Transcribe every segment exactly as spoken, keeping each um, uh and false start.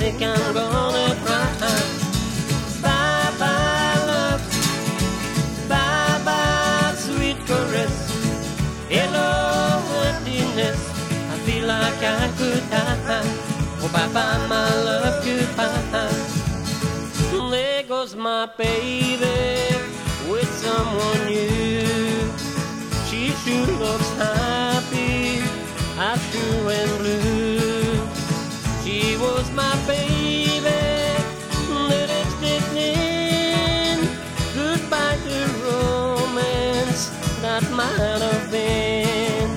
think I'm gonna cry. Bye bye love, bye bye sweet caress. Hello emptiness, I feel like I could die. Oh bye bye my love, goodbye. There goes my baby with someone new. She sure looks happy, I sure went blue. She was my baby, the lipstick in. Goodbye to romance that might have been.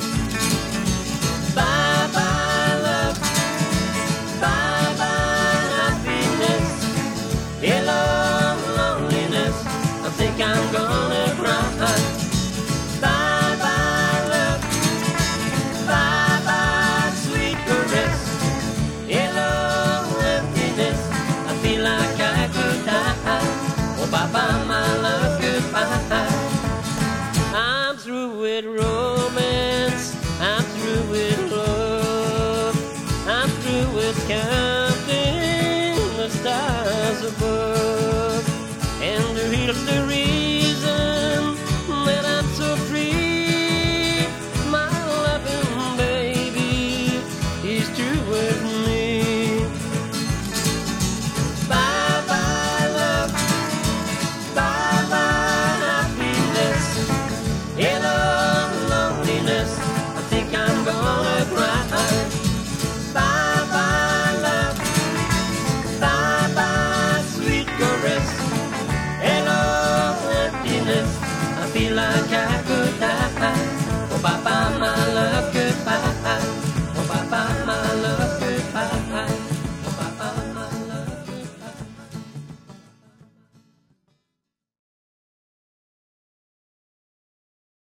Bye bye love, bye bye happiness. Hello loneliness, I think I'm gonna cry. Bye bye love, bye bye sweet caress. Hello emptiness, I feel like I could die. Oh bye bye my love, goodbye. I'm through with romance, I'm through with love, I'm through with counting the stars above. And here's the reason that I'm so free. My loving baby is true with me. Bye bye love, bye bye happiness. Hello loneliness, I think I'm gonna cry. Bye bye love, bye bye sweet caress. Hello emptiness, I feel like I